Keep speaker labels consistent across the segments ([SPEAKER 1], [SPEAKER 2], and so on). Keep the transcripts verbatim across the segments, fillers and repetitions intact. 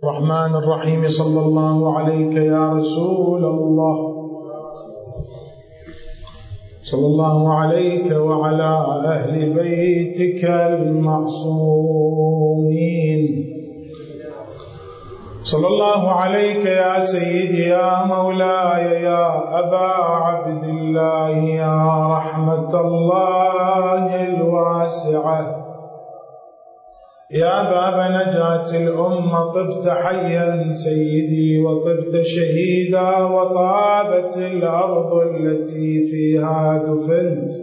[SPEAKER 1] الرحمن الرحيم. صلى الله عليك يا رسول الله، صلى الله عليك وعلى أهل بيتك المعصومين. صلى الله عليك يا سيدي يا مولاي يا أبا عبد الله، يا رحمة الله الواسعة، يا باب نجاة الأمة. طبت حيا سيدي وطبت شهيدا، وطابت الأرض التي فيها دفنت،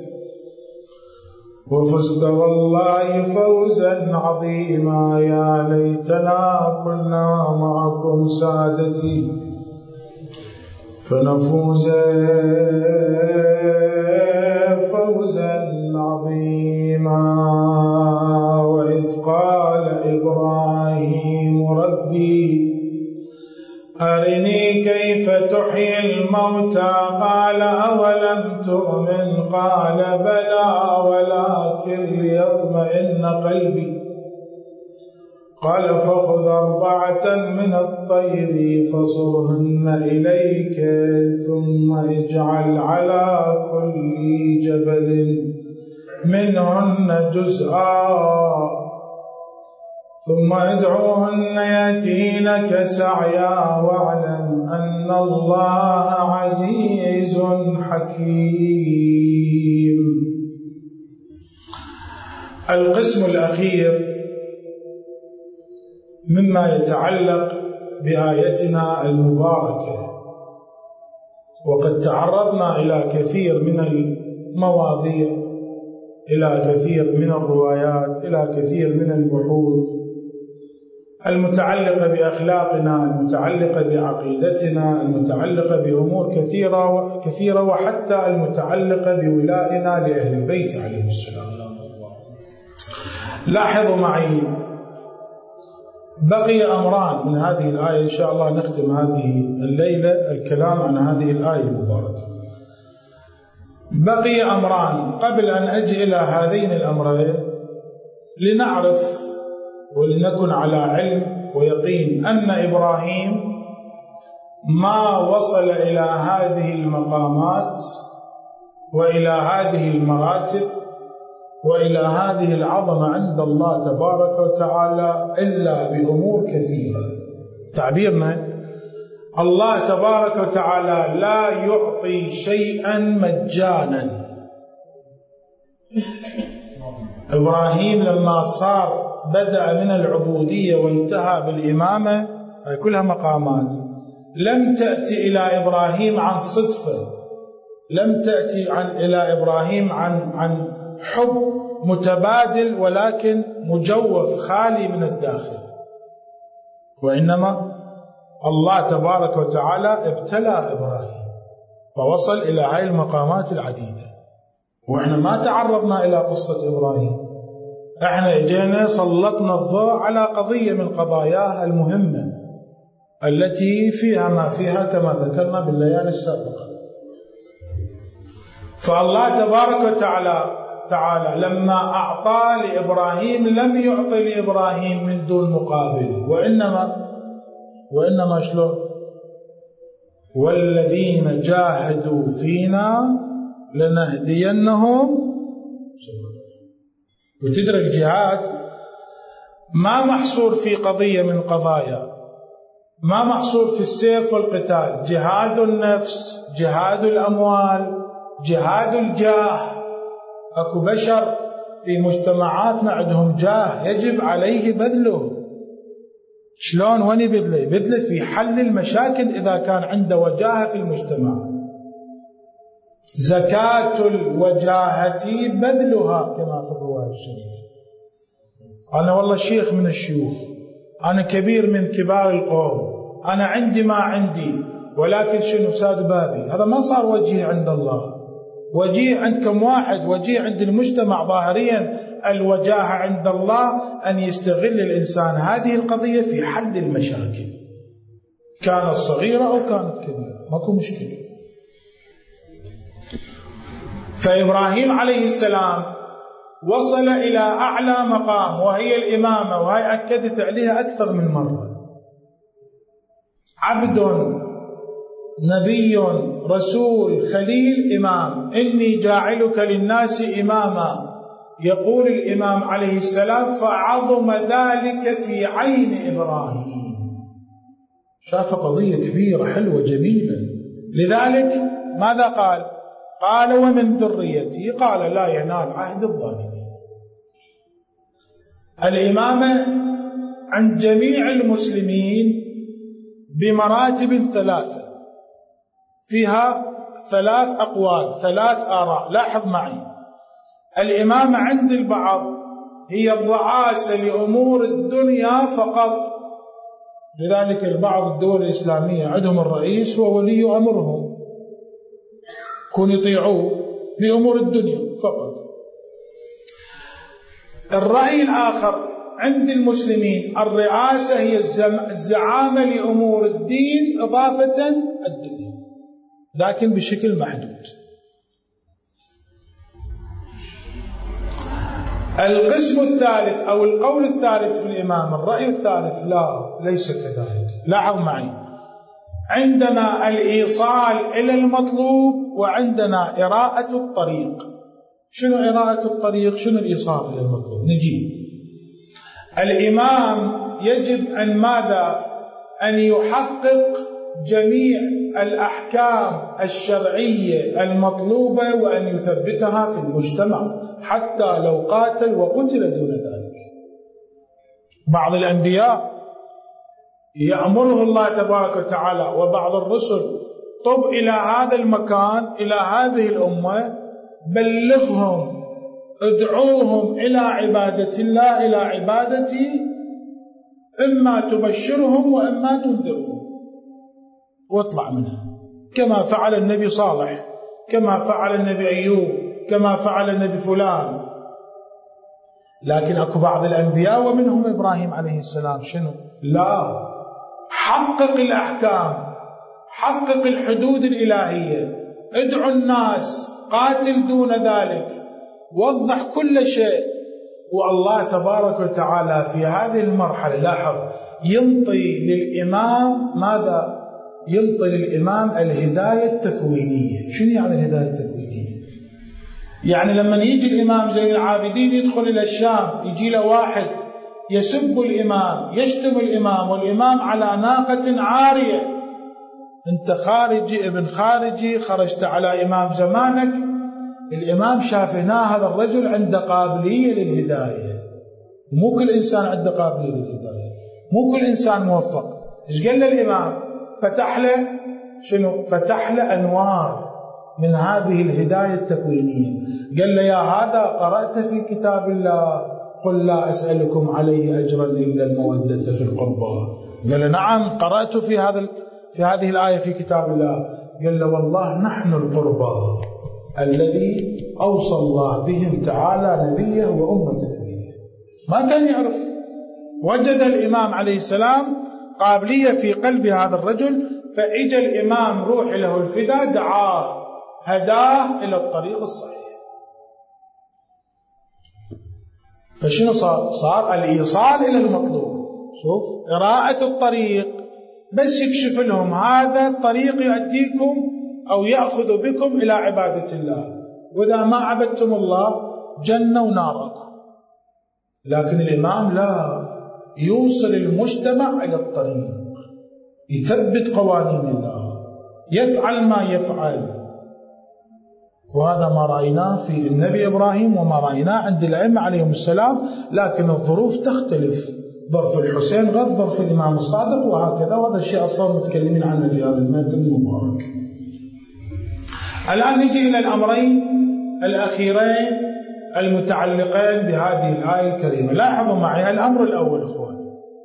[SPEAKER 1] وفزت والله فوزا عظيما. يا ليتنا كنا معكم سادتي فنفوز فوزا عظيما. وإذ قال إبراهيم ربي أرني كيف تحيي الموتى، قال أولم تؤمن، قال بلى ولكن ليطمئن قلبي. قال فخذ أربعة من الطير فصرهن إليك، ثم اجعل على كل جبل منهن جزءا، ثم ادعوهن يأتينك سعيا، واعلم أن الله عزيز حكيم. القسم الأخير مما يتعلق بآيتنا المباركة، وقد تعرضنا إلى كثير من المواضيع، إلى كثير من الروايات، إلى كثير من البحوث المتعلقة بأخلاقنا، المتعلقة بعقيدتنا، المتعلقة بأمور كثيرة وكثيرة وحتى المتعلقة بولائنا لأهل البيت عليهم السلام. لاحظوا معي بقي أمران من هذه الآية، إن شاء الله نختم هذه الليلة الكلام عن هذه الآية المباركة. بقي أمران قبل أن أجي إلى هذين الأمرين، لنعرف ولنكن على علم ويقين أن إبراهيم ما وصل إلى هذه المقامات وإلى هذه المراتب وإلى هذه العظمة عند الله تبارك وتعالى إلا بأمور كثيرة. تعبيرنا الله تبارك وتعالى لا يعطي شيئا مجانا. إبراهيم لما صار بدأ من العبودية وانتهى بالإمامة، هذه كلها مقامات لم تأتي إلى إبراهيم عن صدفة، لم تأتي عن إلى إبراهيم عن عن حب متبادل ولكن مجوف خالي من الداخل، وإنما الله تبارك وتعالى ابتلى إبراهيم فوصل إلى هذه المقامات العديدة. وإحنا ما تعرضنا إلى قصة إبراهيم، إحنا إجينا سلطنا الضوء على قضية من قضاياها المهمة التي فيها ما فيها كما ذكرنا بالليالي السابقة. فالله تبارك وتعالى تعالى لما أعطى لإبراهيم لم يعطي لإبراهيم من دون مقابل، وإنما وإنما شلون؟ والذين جاهدوا فينا لنهدينهم. وتدرك الجهاد ما محصور في قضية من قضايا، ما محصور في السيف والقتال، جهاد النفس، جهاد الأموال، جهاد الجاه. أكو بشر في مجتمعاتنا عندهم جاه يجب عليه بذله. شلون؟ وين يبذله؟ يبذله في حل المشاكل إذا كان عنده وجاهة في المجتمع. زكاة الوجاهة بذلها كما في الرواية الشريفة. أنا والله شيخ من الشيوخ، أنا كبير من كبار القوم، أنا عندي ما عندي، ولكن شنو ساد بابي، هذا ما صار وجيه عند الله. وجيه عند كم واحد؟ وجيه عند المجتمع ظاهريا. الوجاهة عند الله أن يستغل الإنسان هذه القضية في حل المشاكل، كانت صغيرة أو كانت كبيرة، ماكو مشكلة. فإبراهيم عليه السلام وصل إلى أعلى مقام وهي الإمامة، وهي أكدت عليها أكثر من مرة. عبد نبي رسول خليل إمام، إني جاعلك للناس إماما، يقول الإمام عليه السلام فعظم ذلك في عين إبراهيم. شاف قضية كبيرة حلوة جميلة، لذلك ماذا قال؟ قال ومن ذريتي، قال لا ينال عهد الظالمين. الإمامة عند جميع المسلمين بمراتب ثلاثة، فيها ثلاث أقوال، ثلاث آراء. لاحظ معي، الإمامة عند البعض هي الرئاسة لأمور الدنيا فقط، لذلك البعض الدول الإسلامية عندهم الرئيس هو ولي أمرهم، كون يطيعوه بأمور الدنيا فقط. الرأي الآخر عند المسلمين الرئاسة هي الزعامة لأمور الدين إضافة الدنيا، لكن بشكل محدود. القسم الثالث أو القول الثالث في الإمام، الرأي الثالث، لا ليس كذلك. لاحظ معي، عندنا الإيصال إلى المطلوب وعندنا إراءة الطريق. شنو إراءة الطريق؟ شنو الإيصال إلى المطلوب؟ نجي الإمام يجب أن ماذا؟ أن يحقق جميع الأحكام الشرعية المطلوبة وأن يثبتها في المجتمع حتى لو قاتل وقتل دون ذلك. بعض الأنبياء يأمره الله تبارك وتعالى وبعض الرسل طب إلى هذا المكان، إلى هذه الأمة، بلغهم، ادعوهم إلى عبادة الله، إلى عبادتي، إما تبشرهم وإما تنذرهم واطلع منها، كما فعل النبي صالح، كما فعل النبي أيوب، كما فعل النبي فلان. لكن أكو بعض الأنبياء ومنهم إبراهيم عليه السلام شنو؟ لا، حقق الأحكام، حقق الحدود الإلهية، ادعو الناس، قاتل دون ذلك، وضح كل شيء. والله تبارك وتعالى في هذه المرحلة لاحظ ينطي للإمام ماذا؟ ينطي للإمام الهداية التكوينية. شنو يعني الهداية التكوينية؟ يعني لما يجي الإمام زين العابدين يدخل إلى الشام، يجي له واحد يسب الإمام، يشتم الإمام، والإمام على ناقة عارية، أنت خارجي ابن خارجي، خرجت على إمام زمانك. الإمام شاف هنا هذا الرجل عنده قابلية للهداية، مو كل إنسان عنده قابلية للهداية، مو كل إنسان موفق. إيش قال له الإمام؟ فتح له شنو؟ فتح له أنوار من هذه الهداية التكوينية. قال له يا هذا قرأت في كتاب الله قل لا أسألكم عليه أجرا إلا المودة في القربى؟ قال له نعم قرأت في هذا في هذه الآية في كتاب الله. قال له والله نحن القربى الذي أوصى الله بهم تعالى نبيه وأمة نبيه. ما كان يعرف. وجد الإمام عليه السلام قابلية في قلب هذا الرجل، فإجى الإمام روح له الفداء، دعاه، هداه إلى الطريق الصحيح. فشنو صار؟ صار الإيصال إلى المطلوب. شوف إراءة الطريق، بس يكشف لهم هذا الطريق يؤديكم أو يأخذ بكم إلى عبادة الله، وإذا ما عبدتم الله جنة وناركم. لكن الإمام لا، يوصل المجتمع إلى الطريق، يثبت قوانين الله، يفعل ما يفعل. وهذا ما رأيناه في النبي إبراهيم وما رأيناه عند الأئمة عليهم السلام، لكن الظروف تختلف. ظرف الحسين غير ظرف الإمام الصادق، وهكذا. وهذا الشيء أصلا متكلمين عنه في هذا المادة المبارك. الآن نجي إلى الأمرين الأخيرين المتعلقين بهذه الآية الكريمة. لاحظوا معي الأمر الأول أخوان،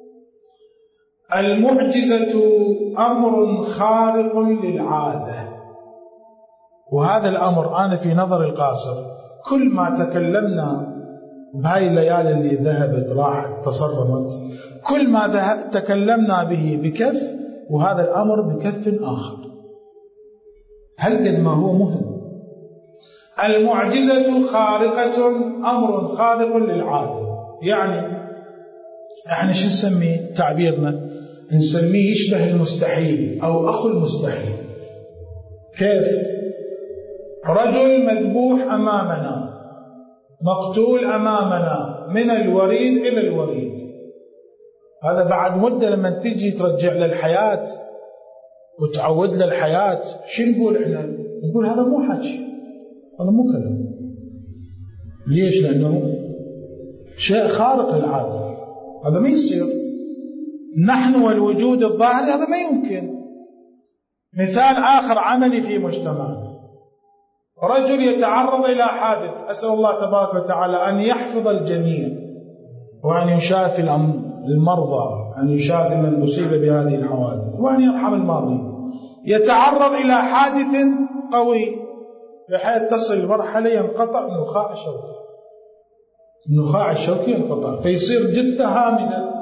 [SPEAKER 1] المعجزة أمر خارق للعادة. وهذا الأمر أنا في نظر القاصر كل ما تكلمنا بهاي الليالي اللي ذهبت راحت تصرمت، كل ما تكلمنا به بكف، وهذا الأمر بكف آخر. هل قد ما هو مهم؟ المعجزة خارقة، أمر خارق للعادة. يعني احنا شو نسميه تعبيرنا؟ نسميه يشبه المستحيل أو أخو المستحيل. كيف؟ رجل مذبوح أمامنا، مقتول أمامنا من الوريد إلى الوريد، هذا بعد مدة لما تيجي ترجع للحياة وتعود للحياة شو نقول إحنا؟ نقول هذا مو حكي، هذا مو كلام. ليش؟ لأنه شيء خارق للعادة، هذا ما يصير. نحن والوجود الظاهري هذا ما يمكن. مثال آخر عملي في مجتمعنا، رجل يتعرض إلى حادث، أسأل الله تبارك وتعالى أن يحفظ الجميع وأن يشافي المرضى، أن يشافي من أصيب بهذه الحوادث وأن يرحم الماضين. يتعرض إلى حادث قوي بحيث تصل مرحلة ينقطع النخاع الشوكي، النخاع الشوكي ينقطع فيصير جثة هامدة،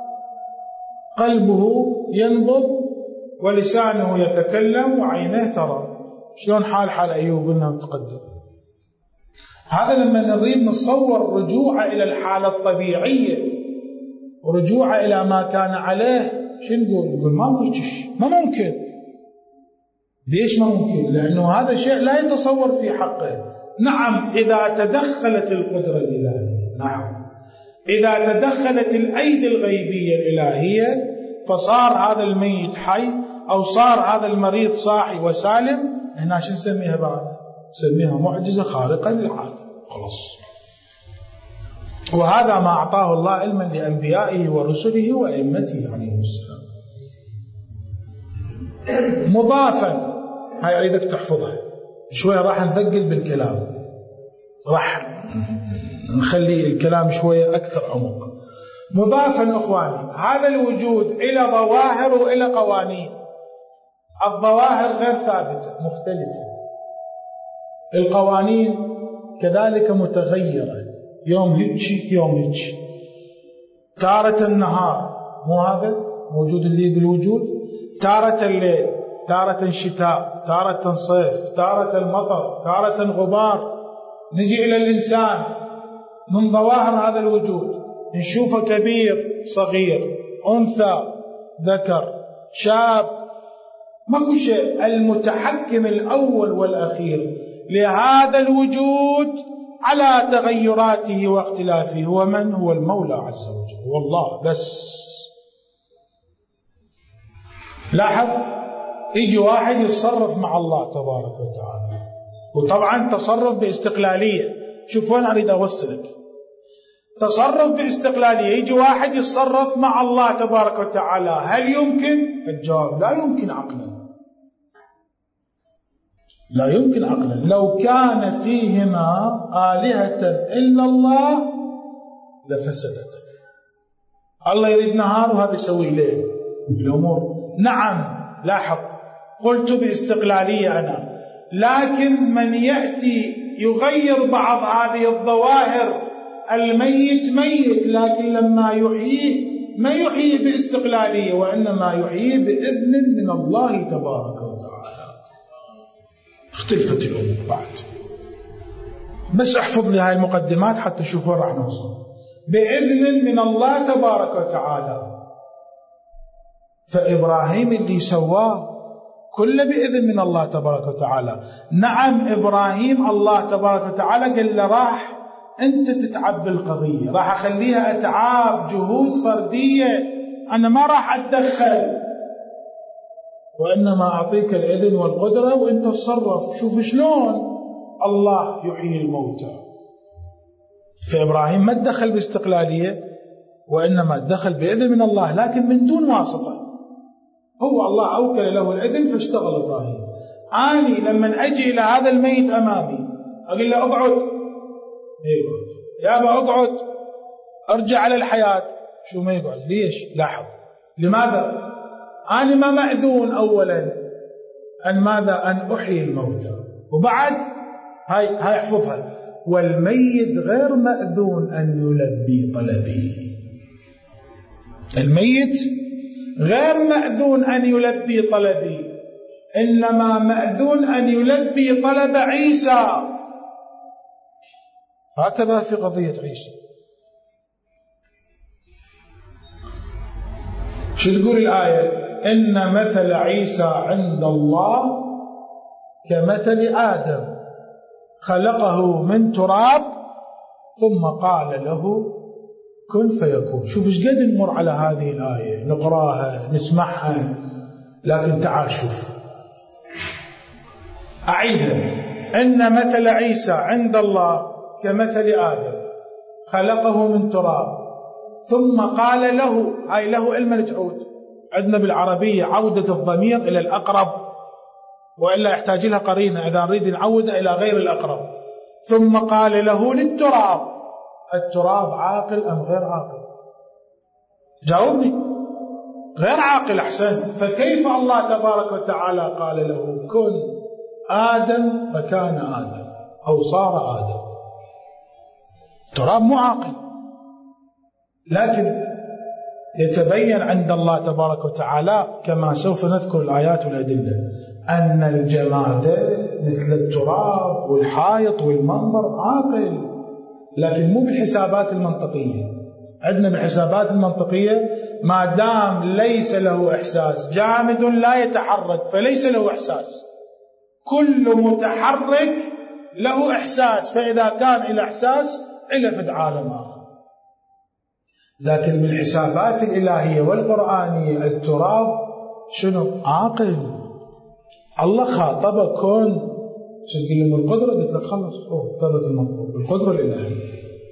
[SPEAKER 1] قلبه ينبض ولسانه يتكلم وعينيه ترى. شلون حال حال أيوب قلنا متقدم. هذا لما نريد نصور رجوعه إلى الحالة الطبيعية ورجوعه إلى ما كان عليه، شو نقول؟ نقول ما ممكن، ما ممكن. ليش ما ممكن؟ لأنه هذا شيء لا يتصور في حقه. نعم إذا تدخلت القدرة الإلهية، نعم إذا تدخلت الأيدي الغيبية الإلهية فصار هذا الميت حي أو صار هذا المريض صاحي وسالم، هنا شو نسميها بعد؟ نسميها معجزة خارقة للعادة. خلاص. وهذا ما أعطاه الله علما لأنبيائه ورسله وأئمته عليهم السلام. مضافا، هاي أريدك تحفظها شوية، راح نثقل بالكلام، راح نخلي الكلام شوية أكثر عمق. مضافا أخواني، هذا الوجود إلى ظواهر وإلى قوانين. الظواهر غير ثابتة، مختلفة. القوانين كذلك متغيرة، يوم هيك يوم هيك. تارة النهار مو هذا موجود الليل بالوجود، تارة الليل، تارة الشتاء، تارة صيف، تارة المطر، تارة غبار. نجي إلى الإنسان من ظواهر هذا الوجود نشوفه كبير صغير، أنثى ذكر، شاب، ماكو شيء. المتحكم الأول والأخير لهذا الوجود على تغيراته واختلافه هو من؟ هو المولى عز وجل، هو الله بس. لاحظ، يجي واحد يتصرف مع الله تبارك وتعالى، وطبعا تصرف باستقلالية. شوف وين أريد أوصلك، تصرف باستقلالية. يجي واحد يتصرف مع الله تبارك وتعالى، هل يمكن؟ الجواب لا يمكن عقلا، لا يمكن عقلا. لو كان فيهما آلهة إلا الله لفسدت. الله يريد نهار وهذا يسوي ليل. الأمور نعم، لاحظ قلت باستقلالية أنا، لكن من يأتي يغير بعض هذه الظواهر، الميت ميت لكن لما يحييه ما يحييه باستقلالية، وإنما يحييه بإذن من الله تبارك وتعالى. اختلفت الأمور بعد، بس احفظ لي هاي المقدمات حتى تشوفوا راح نوصل. بإذن من الله تبارك وتعالى. فإبراهيم اللي سواه كله بإذن من الله تبارك وتعالى. نعم إبراهيم الله تبارك وتعالى قال له راح أنت تتعب بالقضية، راح أخليها أتعاب جهود فردية، أنا ما راح أتدخل، وإنما أعطيك الإذن والقدرة وأنت تصرف. شوف شلون الله يحيي الموتى. فإبراهيم ما تدخل باستقلالية، وإنما تدخل بإذن من الله، لكن من دون واسطة. هو الله أوكل له الإذن فاشتغل إبراهيم. أني لما أجي إلى هذا الميت أمامي أقول له أقعد، يقعد، يا أبا أقعد، أرجع على الحياة، شو ما يقعد. ليش؟ لاحظ، لماذا؟ أنا ما مأذون أولا أن ماذا؟ أن أحيي الموتى. وبعد هاي هاي احفظها، والميت غير مأذون أن يلبي طلبي. الميت غير مأذون أن يلبي طلبي، إنما مأذون أن يلبي طلب عيسى. هكذا في قضية عيسى. شو تقول الآية؟ إن مثل عيسى عند الله كمثل آدم خلقه من تراب ثم قال له كن فيكون. شوف ايش قد نمر على هذه الآية، نقراها نسمعها، لكن تعال شوف أعيدها. إن مثل عيسى عند الله كمثل آدم خلقه من تراب ثم قال له، هاي له علم تعود، عندنا بالعربية عودة الضمير إلى الأقرب، وإلا يحتاج لها قرينة إذا نريد نعود إلى غير الأقرب. ثم قال له للتراب، التراب عاقل أم غير عاقل؟ جاوبني. غير عاقل، أحسن. فكيف الله تبارك وتعالى قال له كن آدم فكان آدم أو صار آدم؟ تراب مو عاقل. لكن يتبين عند الله تبارك وتعالى كما سوف نذكر الآيات والأدلة أن الجماد مثل التراب والحائط والمنبر عاقل، لكن مو بالحسابات المنطقية. عندنا بالحسابات المنطقية ما دام ليس له إحساس، جامد لا يتحرك فليس له إحساس، كل متحرك له إحساس، فإذا كان إلى إحساس إلى في عالم آخر. لكن بالحسابات الإلهية والقرآنية التراب شنو؟ عاقل. الله خاطبه كون، تقول له القدرة، قلت لك خلص، أوه ثبت المطلوب، القدرة الإلهية.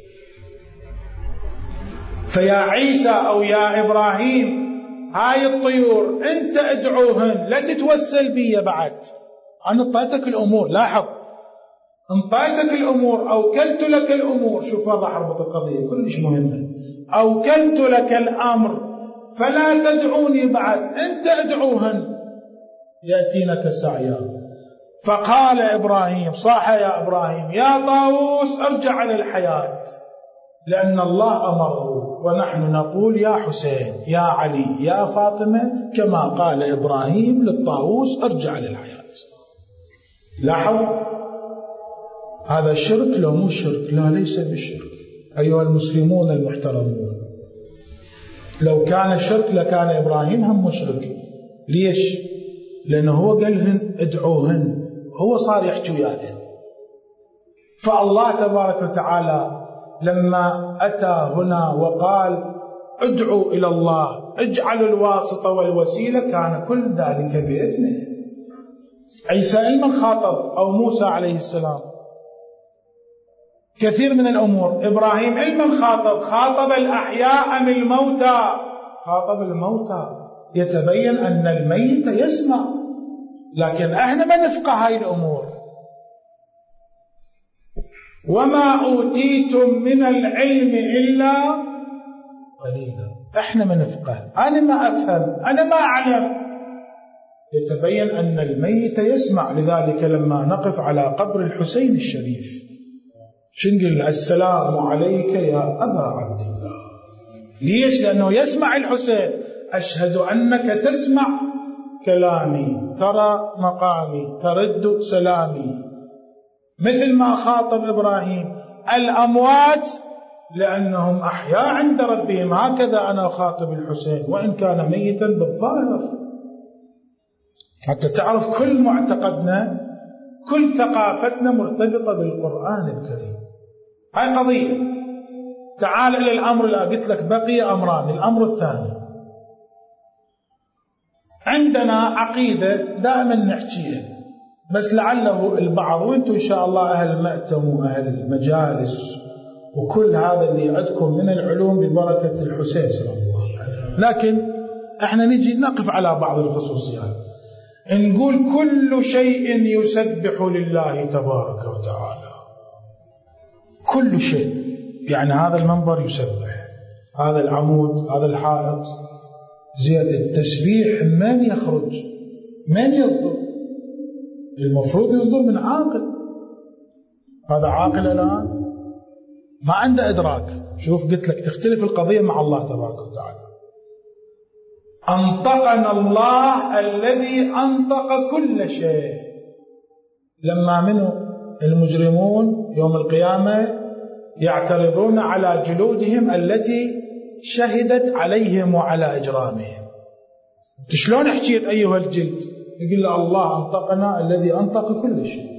[SPEAKER 1] فيا عيسى أو يا إبراهيم، هاي الطيور أنت ادعوهن، لا تتوسل بي بعد. أنا انطيتك الأمور، لاحظ، انطيتك الأمور، أوكلت لك الأمور. شوف راح أربط القضية كلش مهمة. أوكلت لك الأمر فلا تدعوني بعد، أنت ادعوهن يأتينك سعيا. فقال إبراهيم، صاح يا إبراهيم يا طاووس ارجع على الحياة، لأن الله أمره، ونحن نقول يا حسين يا علي يا فاطمة، كما قال إبراهيم للطاووس ارجع للحياة. لاحظ، هذا شرك لو مو شرك؟ لا، ليس بالشرك أيها المسلمون المحترمون. لو كان شرك لكان إبراهيم هم مشرك. ليش؟ لأنه هو قالهن ادعوهن، هو صار يحكي وياهن. فالله تبارك وتعالى لما أتى هنا وقال ادعوا إلى الله، اجعلوا الواسطة والوسيلة، كان كل ذلك بإذنه. عيسى علما خاطب، أو موسى عليه السلام، كثير من الأمور. إبراهيم علما خاطب، خاطب الأحياء أم الموتى؟ خاطب الموتى. يتبين أن الميت يسمع، لكن احنا ما نفقه هاي الأمور. وما أوتيتم من العلم إلا قليلا. احنا ما نفقه، أنا ما أفهم، أنا ما أعلم. يتبين أن الميت يسمع. لذلك لما نقف على قبر الحسين الشريف شنقل السلام عليك يا أبا عبد الله. ليش؟ لأنه يسمع الحسين. أشهد أنك تسمع كلامي، ترى مقامي، ترد سلامي، مثل ما خاطب إبراهيم الأموات لأنهم أحياء عند ربهم. هكذا أنا خاطب الحسين وإن كان ميتا بالظاهر، حتى تعرف كل معتقدنا، كل ثقافتنا مرتبطة بالقرآن الكريم. هاي قضية. تعال إلى الأمر اللي قلت لك، بقي أمران. الأمر الثاني، عندنا عقيدة دائما نحكيها، بس لعله البعض، وانتم إن شاء الله أهل المأتم وأهل المجالس وكل هذا اللي عندكم من العلوم ببركة الحسين صلى الله عليه وسلم، لكن احنا نجي نقف على بعض الخصوصيات. نقول كل شيء يسبح لله تبارك وتعالى، كل شيء. يعني هذا المنبر يسبح، هذا العمود، هذا الحائط. زين، التسبيح من يخرج؟ من يصدر؟ المفروض يصدر من عاقل. هذا عاقل الآن ما عنده إدراك. شوف قلت لك تختلف القضية مع الله تبارك وتعالى. أنطقنا الله الذي أنطق كل شيء. لما منه المجرمون يوم القيامة يعترضون على جلودهم التي شهدت عليهم وعلى إجرامهم، شلون حكيت أيها الجلد؟ يقول له الله أنطقنا الذي أنطق كل شيء.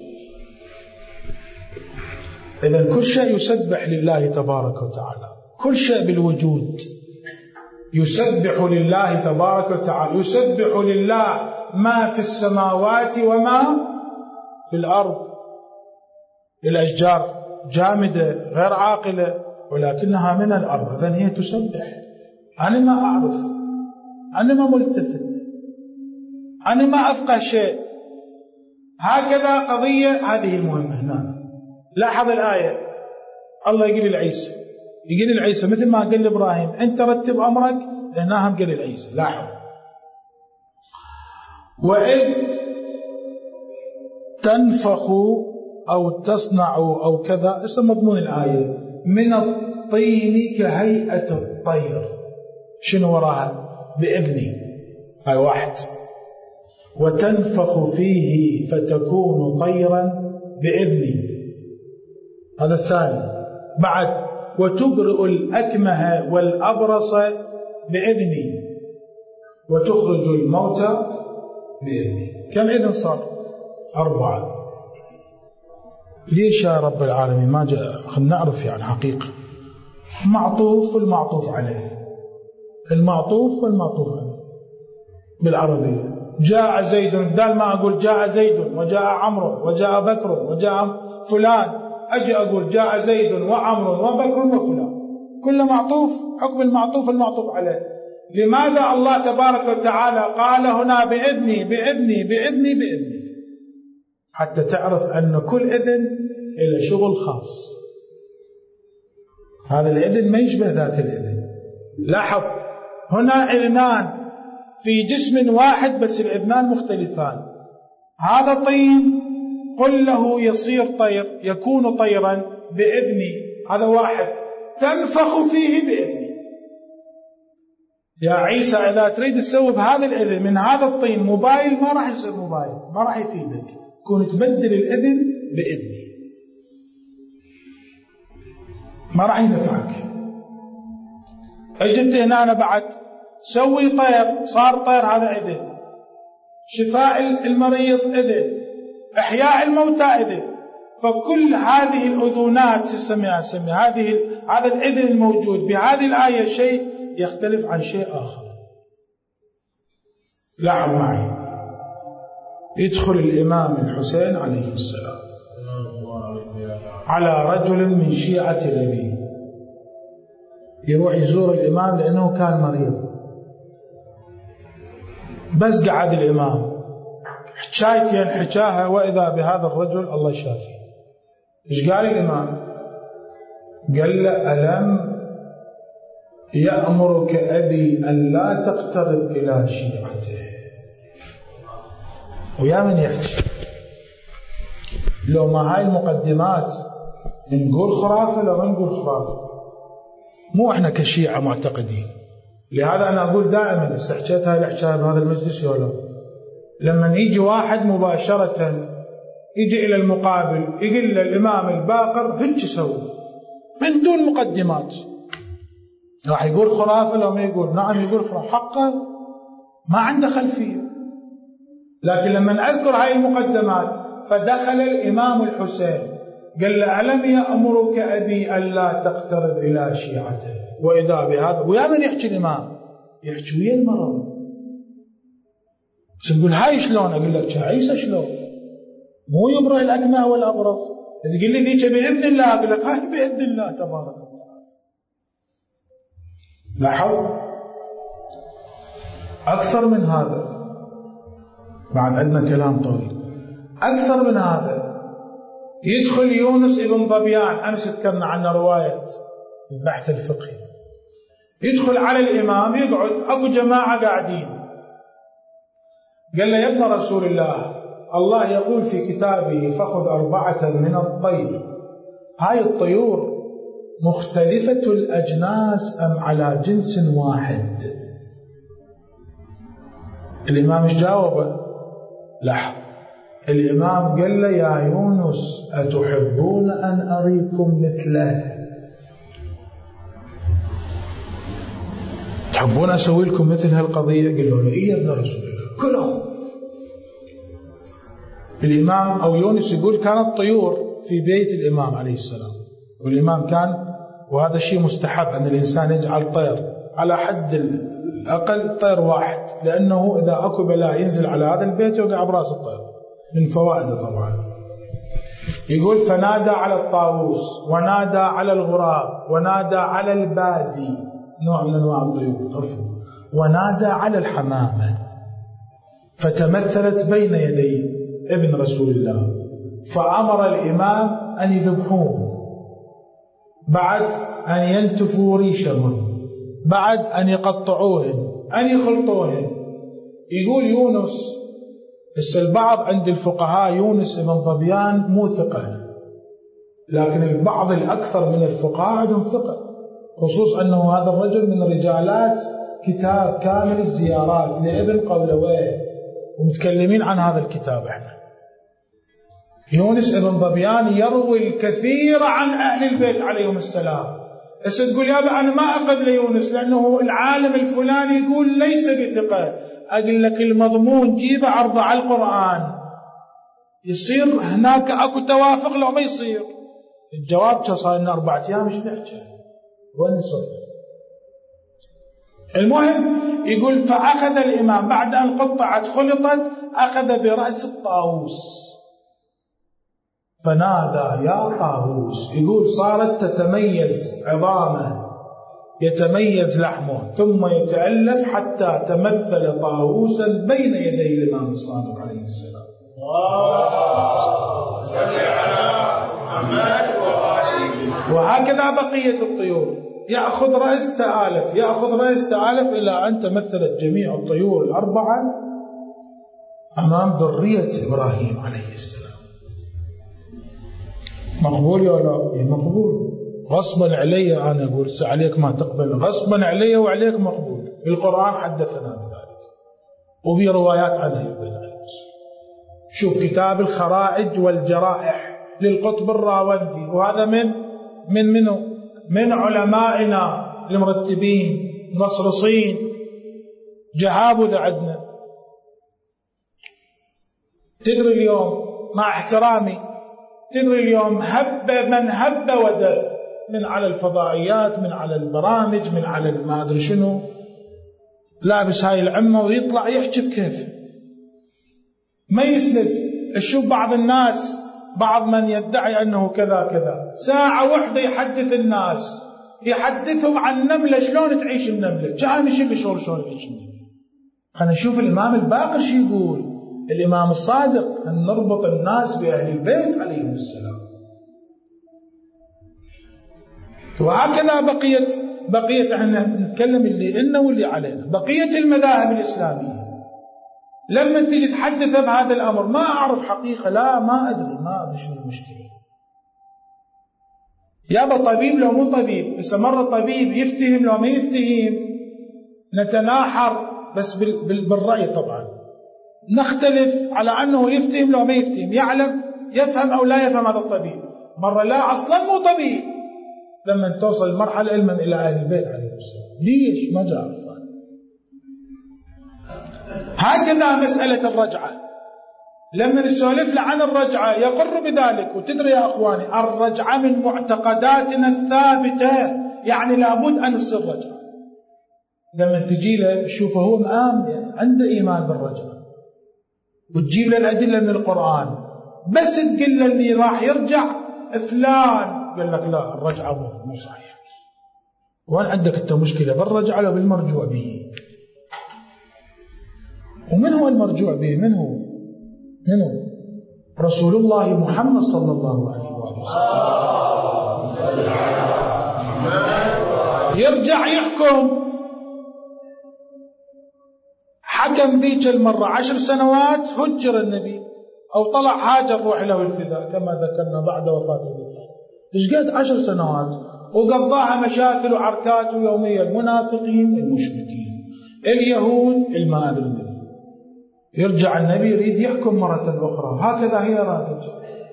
[SPEAKER 1] إذن كل شيء يسبح لله تبارك وتعالى، كل شيء بالوجود يسبح لله تبارك وتعالى، يسبح لله ما في السماوات وما في الأرض. الأشجار جامدة غير عاقلة ولكنها من الأرض، إذن هي تسبح. أنا ما أعرف، أنا ما ملتفت، أنا ما أفقه شيء. هكذا قضية، هذه المهمة هنا. لاحظ الآية، الله يقول لعيسى، يقول لعيسى مثل ما قال لإبراهيم أنت رتب أمرك، هناهم قال لعيسى. لاحظ، وإذ تنفخ أو تصنع أو كذا، اسم مضمون الآية، من الطين كهيئة الطير. شنو وراها؟ بإذني، هاي واحد. وتنفخ فيه فتكون طيرا بإذني، هذا الثاني. بعد وتبرئ الأكمه والأبرص بإذني وتخرج الموتى بإذني. كم إذن صار؟ أربعة. ليش يا رب العالمين ما جاء؟ خلنا نعرف يعني حقيقة. معطوف والمعطوف عليه، المعطوف والمعطوف عليه بالعربية. جاء زيد، دال ما أقول جاء زيد وجاء عمرو وجاء بكر وجاء فلان، أجي أقول جاء زيد وعمرو وبكر وفلان، كل معطوف حكم المعطوف المعطوف عليه. لماذا الله تبارك وتعالى قال هنا بإذني بإذني بإذني بإذني؟ حتى تعرف أن كل إذن إلى شغل خاص. هذا الإذن ما يشبه ذاك الإذن. لاحظ، هنا إذنان في جسم واحد بس الإذنان مختلفان. هذا طين، قل له يصير طير، يكون طيرا بإذني، هذا واحد. تنفخ فيه بإذني. يا عيسى إذا تريد تسوي بهذا الإذن من هذا الطين موبايل، ما راح يصير موبايل، ما راح يفيدك. كون تبدل الإذن بإذني، ما راح ينفعك. اجت هنا أنا بعد سوي طير، صار طير، هذا إذن. شفاء المريض إذن، إحياء الموتى إذن. فكل هذه الأذونات سميها سمي هذه هذا الإذن الموجود بهذه الآية شيء يختلف عن شيء آخر. لاحظ معي، يدخل الإمام الحسين عليه السلام على رجل من شيعة أبيه، يروح يزور الإمام لأنه كان مريض. بس قعد الإمام حكايتين حكاها، وإذا بهذا الرجل الله شافيه. إيش قال الإمام؟ قال له ألم يأمرك أبي أن لا تقترب إلى شيعته؟ ويا من يحكي، لو ما هاي المقدمات نقول خرافة، لو ما نقول خرافة. مو احنا كشيعة معتقدين. لهذا أنا أقول دائما، استحكيت هاي الحكاية بهذا المجلس ولا لما يجي واحد مباشرة يجي إلى المقابل يقول للإمام الباقر هيك سوي من دون مقدمات، راح يقول خرافة لو ما يقول؟ نعم يقول خرافة، حقا ما عنده خلفية. لكن لما أذكر هاي المقدمات، فدخل الإمام الحسين قال له ألم يأمرك أبي ألا تقترب إلى شيعته؟ وإذا بهذا، ويا من يحكي الإمام؟ يحكي ويا المرض. بس نقول هاي شلون؟ أقول لك عيسى شلون؟ مو يبرئ الأكمه والأبرص. تقول لي ذيك بإذن الله، أقول لك هاي بإذن الله تبارك وتعالى. لاحظ، أكثر من هذا، بعد عندنا كلام طويل. أكثر من هذا، يدخل يونس ابن ظبيان، أمس ذكرنا عنه رواية البحث الفقهي، يدخل على الإمام يقعد، أبو جماعة قاعدين، قال له يا ابن رسول الله، الله يقول في كتابه فخذ أربعة من الطير، هاي الطيور مختلفة الأجناس أم على جنس واحد؟ الإمام ايش جاوبه؟ لاحظ، الإمام قال له يا يونس أتحبون أن أريكم مثله؟ تحبون أسوي لكم مثل هالقضية؟ قالوا له إيه يا ابن رسول الله كلهم. الإمام أو يونس يقول كانت طيور في بيت الإمام عليه السلام، والإمام كان، وهذا شيء مستحب أن الإنسان يجعل طير على حد الأقل طير واحد، لأنه إذا أكو بلاء ينزل على هذا البيت يوقع براس الطير من فوائده طبعا. يقول فنادى على الطاووس ونادى على الغراب ونادى على البازي، نوع من أنواع الطيور عرفوا، ونادى على الحمامة، فتمثلت بين يدي ابن رسول الله، فأمر الإمام أن يذبحوه، بعد أن ينتفوا ريشهم، بعد أن يقطعوهن، أن يخلطوهن. يقول يونس، بس البعض عند الفقهاء يونس ابن ظبيان مو ثقة، لكن البعض الأكثر من الفقهاء عندهم ثقة، خصوصا أنه هذا الرجل من رجالات كتاب كامل الزيارات لابن قولويه، ومتكلمين عن هذا الكتاب احنا. يونس ابن ظبيان يروي الكثير عن أهل البيت عليهم السلام. بس تقول يا أبا أنا ما أقبل يونس لأنه العالم الفلاني يقول ليس بثقة، أقول لك المضمون جيبه عرضه على القرآن، يصير هناك أكو توافق لو ما يصير. الجواب صار لنا أربعة أيام مش نحكي وين نصرف. المهم يقول فأخذ الإمام بعد أن قطعت خلطت، أخذ برأس الطاووس فنادى يا طاووس. يقول صارت تتميز عظامه، يتميز لحمه، ثم يتألف حتى تمثل طاووسا بين يدي الإمام الصادق عليه السلام. الله صل على محمد وآله. وهكذا بقية الطيور، يأخذ رأس تآلف، يأخذ رأس تآلف إلى أن تمثلت جميع الطيور الأربعة أمام ذرية إبراهيم عليه السلام. مقبول يا لا؟ مقبول غصبا علي، أنا أقول عليك ما تقبل، غصبا علي وعليك مقبول. القرآن حدثنا بذلك وفي روايات عنه يقول. شوف كتاب الخرائج والجرائح للقطب الراوندي، وهذا من من منه من علمائنا المرتبين مصرصين جهابذ عندنا. تدري اليوم مع احترامي، تدري اليوم هب من هب ودب من على الفضائيات، من على البرامج، من على ما أدري شنو، لابس هاي العمة ويطلع يحكي بكيف ما يسند. شوف بعض الناس، بعض من يدعي أنه كذا كذا، ساعة واحدة يحدث الناس، يحدثهم عن نملة شلون تعيش النملة، كان يشوف شلون شلون تعيش النملة. خلينا نشوف الإمام الباقر شو يقول، الإمام الصادق، أن نربط الناس بأهل البيت عليهم السلام. وهكذا بقية بقية احنا نتكلم اللي إلنا واللي علينا. بقية المذاهب الإسلامية لما تيجي تحدث بهذا الأمر ما أعرف حقيقة، لا ما أدري ما أدري شو المشكلة. يابا طبيب لو مو طبيب، إذا مرة طبيب يفتهم لو ما يفتهم، نتناحر بس بالرأي طبعا، نختلف على أنه يفتهم لو ما يفتهم، يعلم يفهم أو لا يفهم هذا الطبيب. مرة لا أصلا مو طبيب، لما توصل المرحلة علما إلى أهل البيت عليه السلام. ليش ما جاء؟ هكذا مسألة الرجعة، لما نسولف عن الرجعة يقر بذلك. وتدري يا أخواني الرجعة من معتقداتنا الثابتة، يعني لابد أن تصير رجعة. لما تجي له شوفه هو مآمن عنده إيمان بالرجعة، وتجيب له الأدلة من القرآن، بس تقول له اللي راح يرجع فلان، قال لك لا الرجعة مو صحيح. وين عندك أنت مشكلة بالرجعة لو بالمرجوع به؟ ومن هو المرجوع به؟ من هو؟ من هو؟ رسول الله محمد صلى الله عليه وسلم. يرجع يحكم، حكم ذيك المرة عشر سنوات، هجر النبي أو طلع هاجر روح له الفداء كما ذكرنا بعد وفاة النبي. إيش قد عشر سنوات وقضاها مشاكل وعركات يومية، المنافقين، المشركين، اليهود، المادرين. يرجع النبي يريد يحكم مرة أخرى، هكذا هي رادت.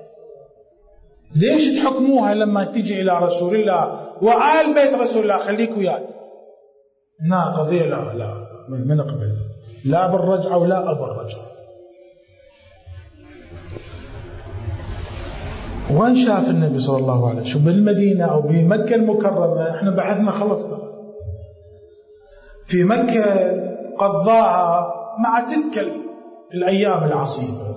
[SPEAKER 1] ليش تحكموها لما تيجي إلى رسول الله وآل بيت رسول الله؟ خليك وياي، لا قضية لا لا ما نقبل لا بالرجعة ولا أبو الرجعة. وين شاف النبي صلى الله عليه وسلم؟ بالمدينة أو بمكة المكرمة؟ احنا بحثنا خلص في مكة قضاها مع تلك الأيام العصيبة.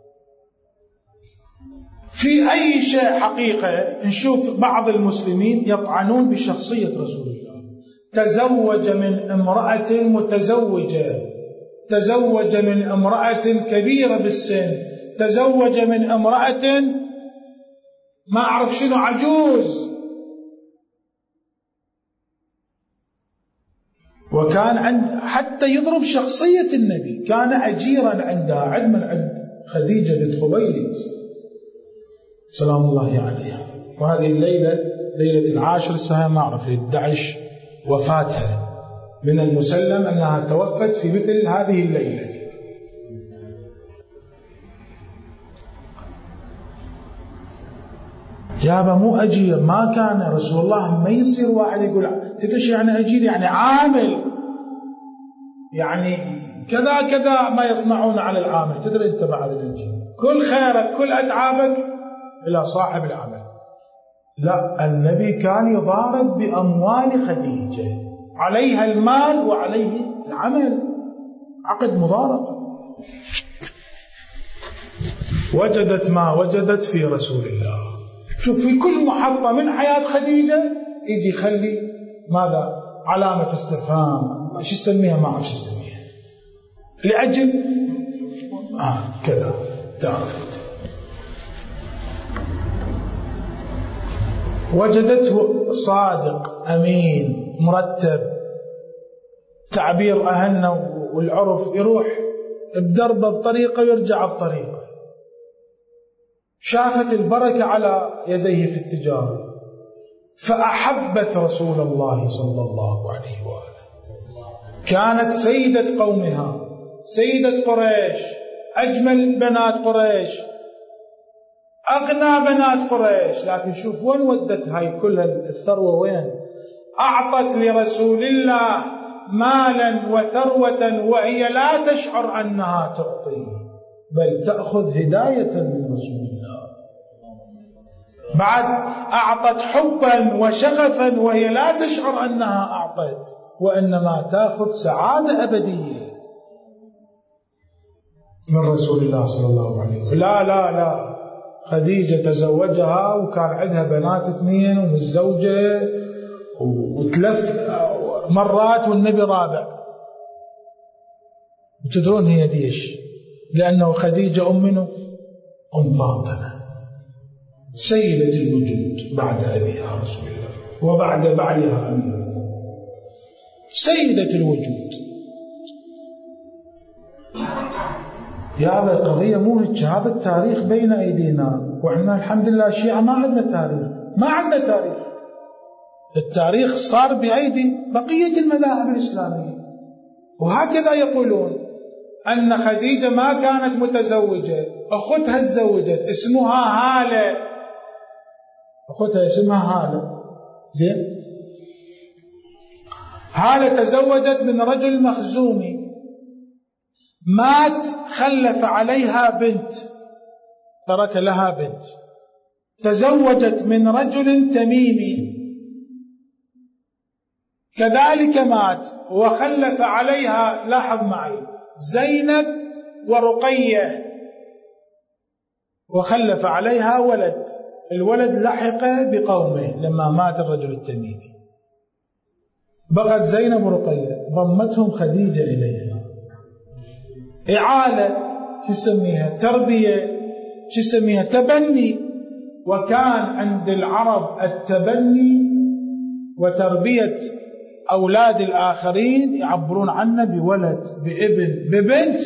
[SPEAKER 1] في أي شيء حقيقة نشوف بعض المسلمين يطعنون بشخصية رسول الله. تزوج من امرأة متزوجة، تزوج من امرأة كبيرة بالسن، تزوج من امرأة ما أعرف شنو عجوز، وكان عند حتى يضرب شخصية النبي. كان أجيرا عندها علما عند خديجة بنت خويلد سلام الله عليها. وهذه الليلة ليلة العاشر السنة ما أعرف يدعش وفاتها، من المسلم أنها توفت في مثل هذه الليلة. يابا مو أجير، ما كان رسول الله ما يصير واحد يقول تدري يعني أجير يعني عامل، يعني كذا كذا ما يصنعون على العامل. تدري أنت بعد الأجير كل خيرك كل أتعابك إلى صاحب العمل. لا، النبي كان يضارب بأموال خديجة، عليها المال وعليه العمل، عقد مضاربة. وجدت ما وجدت في رسول الله. شوف في كل محطة من حياة خديجة يجي يخلي ماذا؟ علامة استفهام، شو يسميها؟ ما أعرف شو يسميها، لأجل آه كذا تعرفت. وجدته صادق أمين مرتب، تعبير أهلنا والعرف يروح بدربه بطريقة ويرجع بطريقة. شافت البركة على يديه في التجارة فأحبت رسول الله صلى الله عليه وآله. كانت سيدة قومها، سيدة قريش، أجمل بنات قريش، أغنى بنات قريش. لكن شوف وين ودت هاي كل الثروة؟ وين أعطت لرسول الله مالا وثروة وهي لا تشعر أنها تعطي، بل تأخذ هداية من رسول الله. بعد أعطت حبا وشغفا وهي لا تشعر أنها أعطت، وإنما تأخذ سعادة أبدية من رسول الله صلى الله عليه وسلم. لا لا لا، خديجة تزوجها وكان عندها بنات اثنين ومتزوجة وثلاث مرات والنبي رابع. وتدرون هي ليش؟ لأنه خديجة أم منه؟ أم فاطمة سيدة الوجود بعد أبيها رسول الله وبعد بعلها أمير المؤمنين، سيدة الوجود. يا أبا القضية مو هيك، هذا التاريخ بين أيدينا، وإحنا الحمد لله الشيعة ما عندنا تاريخ، ما عندنا تاريخ. التاريخ صار بأيدي بقية المذاهب الإسلامية. وهكذا يقولون أن خديجة ما كانت متزوجة، أختها تزوجت اسمها هالة، أختها اسمها هالة. زين، هالة تزوجت من رجل مخزومي، مات خلف عليها بنت، ترك لها بنت. تزوجت من رجل تميمي كذلك مات وخلف عليها، لاحظ معي، زينب ورقية، وخلف عليها ولد. الولد لحق بقومه لما مات الرجل التميمي، بقت زينب ورقية، ضمتهم خديجة إليها. إعالة شو يسميها؟ تربية شو يسميها؟ تبني. وكان عند العرب التبني وتربية أولاد الآخرين يعبرون عنه بولد، بابن، ببنت.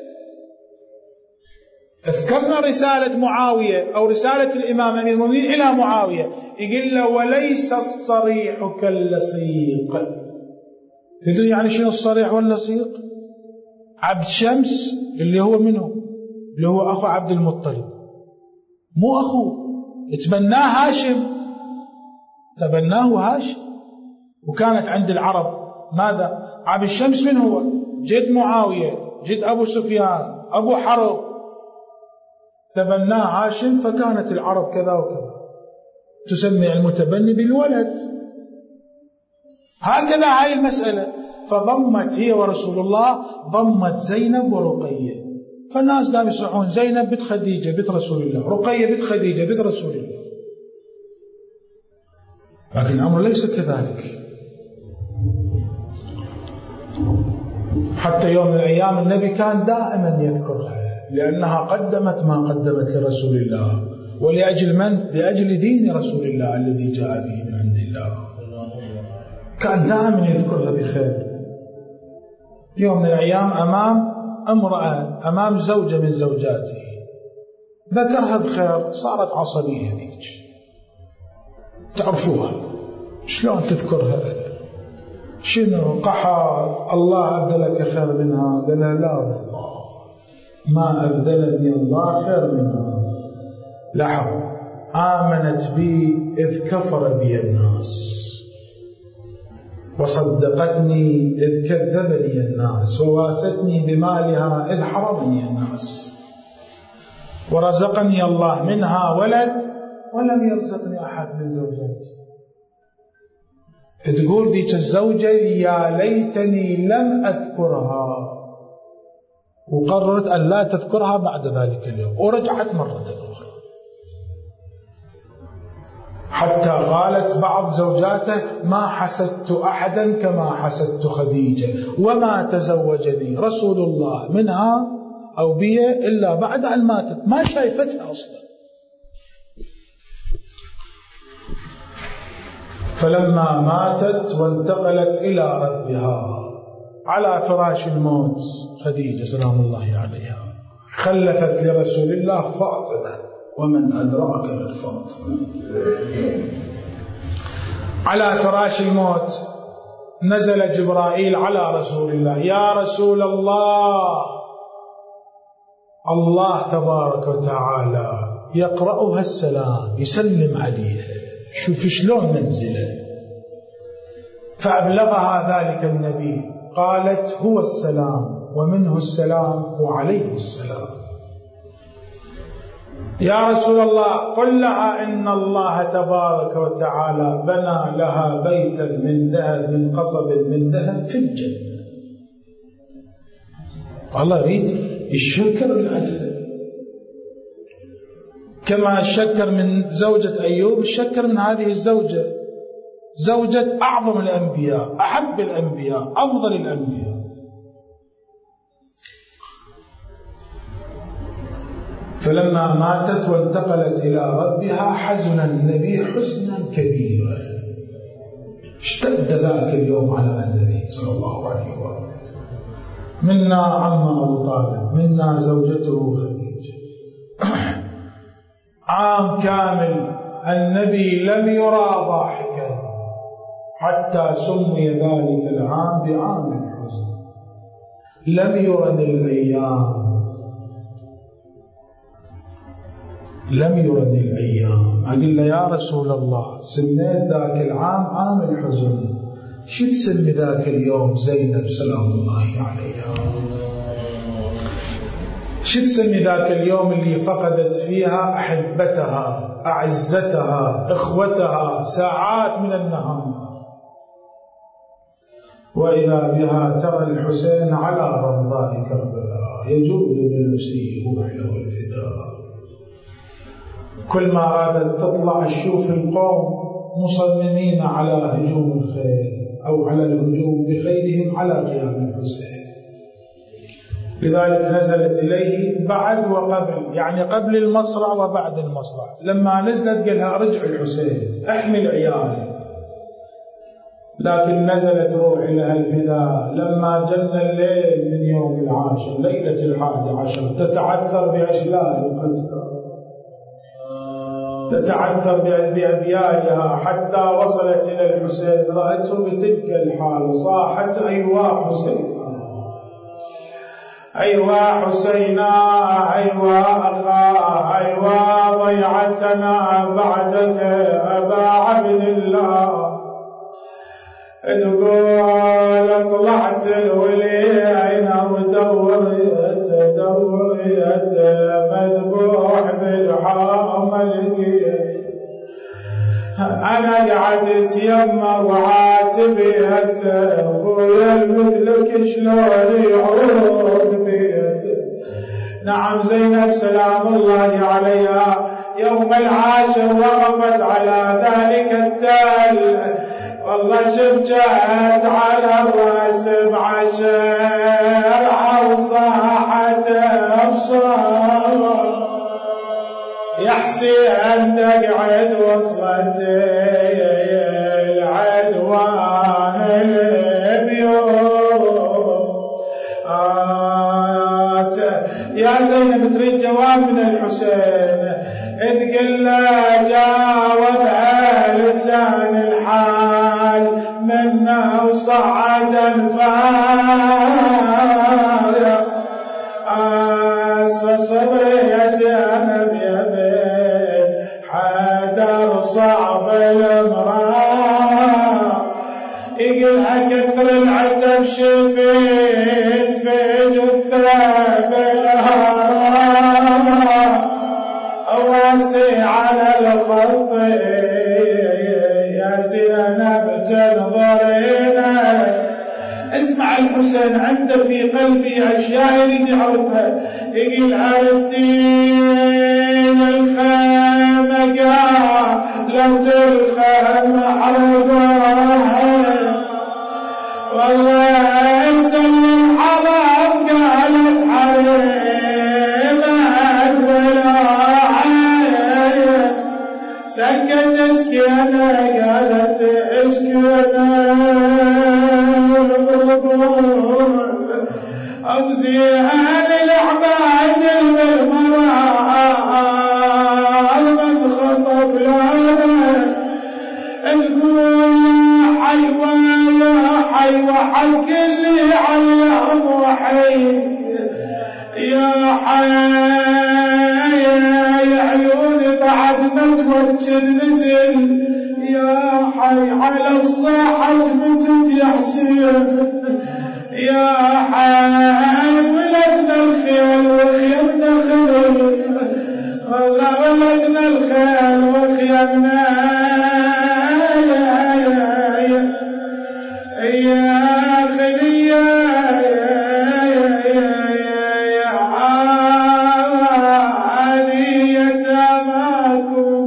[SPEAKER 1] اذكرنا رسالة معاوية أو رسالة الإمام أمير المؤمنين إلى معاوية، يقول له وليس الصريح كاللصيق. تدري يعني شنو الصريح واللصيق؟ عبد شمس اللي هو منه، اللي هو أخو عبد المطلب، مو أخوه، تبناه هاشم، تبناه هاشم. وكانت عند العرب ماذا؟ عبد الشمس من هو؟ جد معاوية، جد أبو سفيان، أبو حرب، تبناه هاشم، فكانت العرب كذا وكذا، تسمي المتبني بالولد. هكذا هاي المسألة. فضمت هي ورسول الله، ضمت زينب ورقية. فالناس قاموا يصحون زينب بنت خديجة بنت رسول الله، رقية بنت خديجة بنت رسول الله. لكن الأمر ليس كذلك. حتى يوم من الأيام النبي كان دائما يذكرها، لأنها قدمت ما قدمت لرسول الله، ولأجل من؟ لأجل دين رسول الله الذي جاء به من عند الله. كان دائما يذكرها بخير. يوم من الأيام أمام امرأة، أمام زوجة من زوجاته، ذكرها بخير، صارت عصبية هذيك. تعرفوها شلون تذكرها؟ شنو قحار الله أبدلك خير منها؟ قال لا والله ما أبدلني الله خير منها. لاحظ، آمنت بي إذ كفر بي الناس، وصدقتني إذ كذبني الناس، وواستني بمالها إذ حرمني الناس، ورزقني الله منها ولد ولم يرزقني أحد من زوجاتي. تقول ذيك الزوجة يا ليتني لم أذكرها، وقررت أن لا تذكرها بعد ذلك اليوم، ورجعت مرة أخرى، حتى قالت بعض زوجاته ما حسدت أحدا كما حسدت خديجة، وما تزوجني رسول الله منها أو بي إلا بعد أن ماتت، ما شايفتها أصلا. فلما ماتت وانتقلت إلى ربها على فراش الموت، خديجة سلام الله عليها خلفت لرسول الله فاطمة، ومن أدراك ما فاطمة. على فراش الموت نزل جبرائيل على رسول الله، يا رسول الله، الله تبارك وتعالى يقرأها السلام، يسلم عليها، شوف شلون منزله. فأبلغها ذلك النبي، قالت هو السلام ومنه السلام وعليه السلام. يا رسول الله قل لها إن الله تبارك وتعالى بنى لها بيتا من ذهب، من قصب من ذهب في الجنة. الله يريد الشكر العدل، كما الشكر من زوجة أيوب، الشكر من هذه الزوجة، زوجة أعظم الأنبياء، أحب الأنبياء، أفضل الأنبياء. فلما ماتت وانتقلت إلى ربها حزن النبي حزنا كبيرا، اشتد ذاك اليوم على النبي صلى الله عليه وآله. منا عم أبو طالب، منا زوجته خديجة. عام كامل النبي لم يرى ضاحكا، حتى سمي ذلك العام بعام الحزن. لم يرن الأيام، لم يرن الأيام. أقول له يا رسول الله سميت ذاك العام عام الحزن، شو تسمي ذاك اليوم زينب سلام الله عليها؟ شو تسمي ذاك اليوم اللي فقدت فيها أحبتها، أعزتها، إخوتها، ساعات من النهار، وإذا بها ترى الحسين على رمضاء كربلاء يجود بنفسه روح له الفداء. كل ما أرادت تطلع تشوف القوم مصممين على هجوم الخيل أو على الهجوم بخيلهم على قيام الحسين. لذلك نزلت إليه بعد وقبل، يعني قبل المصرع وبعد المصرع. لما نزلت قالها رجع الحسين، احمي العيال. لكن نزلت روحي لها الفداء لما جن الليل من يوم العاشر، ليلة الحادي عشر، تتعثر بأشلاء القتلى، تتعثر بأذيالها حتى وصلت إلى الحسين، رأته بتلك الحال صاحت أيوا حسين، أيوا حسينا، أيوا أخا، أيوا ضيعتنا بعدك أبا عبد الله، تقول طلعت الولينا ودوريته دوريته مذبوح بالحامة لقيت أنا قاعد اتيمر وعاتبيته أخويا مثلك شلون يعوف بيته. نعم زينب سلام الله عليها يوم العاشر وقفت على ذلك التل والله شبجت على الرأس بعشر وصاحت أبصار يا حسين تقعد وصلت العدوان البيوت. يا زينب تريد جواب من الحسين تقول له جاوبها لسان الحال منا وصعد الفار صبري يا زينب يا بيت حدر صعب الامرار يقولها كثر العتب شفيت في جثة بالهرار واسي على الخط يا زينب تنظرينا. اسمع الحسين عنده في قلبي أشياء يريد يعرفها. يقول عالدين الخيمة قالت الخيمة عرضها والله سلم حرام قالت حريمة أدبلاها سكت اسكينة قالت اسكينة أوزيها للعباد بالمرار من خطف لنا نقول حيوة يا حيوة حق اللي عليهم وحي يا حي يا عيوني بعد ما توجه نزل يا حي على الصاحة متت يا حسين يا حي ولدنا الخيل وخيمنا خيل والله ولدنا الخيل وخيمنا يا يا يا يا خلي يا يا يا عالية ماكم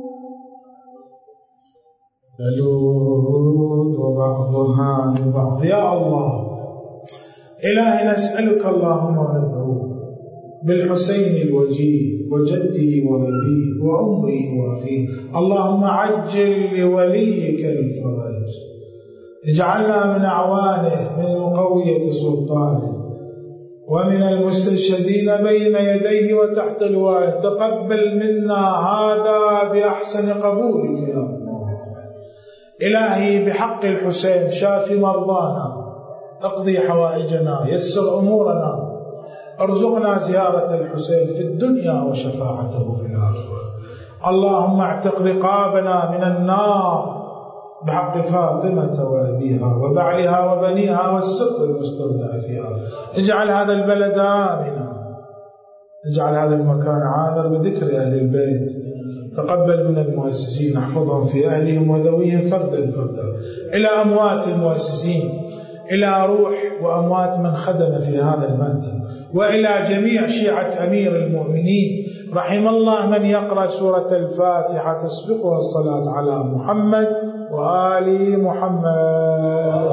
[SPEAKER 1] تلوذ بعضها ببعض. يا الله إلهي نسألك اللهم وندعوك بالحسين الوجيه وجده وأبيه وأمه وأخيه اللهم عجل لوليك الفرج اجعلنا من أعوانه من مقوية سلطانه ومن المستشهدين بين يديه وتحت لوائه. تقبل منا هذا بأحسن قبولك يا الله. إلهي بحق الحسين شافي مرضانا اقضي حوائجنا يسر أمورنا ارزقنا زيارة الحسين في الدنيا وشفاعته في الآخرة. اللهم اعتق رقابنا من النار بحق فاطمة وأبيها وبعلها وبنيها والسر المستودع فيها. اجعل هذا البلد آمنا اجعل هذا المكان عامر بذكر أهل البيت. تقبل من المؤسسين احفظهم في أهلهم وذويهم فردا فردا. إلى أموات المؤسسين إلى روح وأموات من خدم في هذا المأتم وإلى جميع شيعة أمير المؤمنين. رحم الله من يقرأ سورة الفاتحة تسبقها الصلاة على محمد وآل محمد.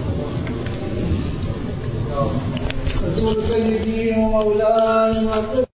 [SPEAKER 1] سيدي ومولاي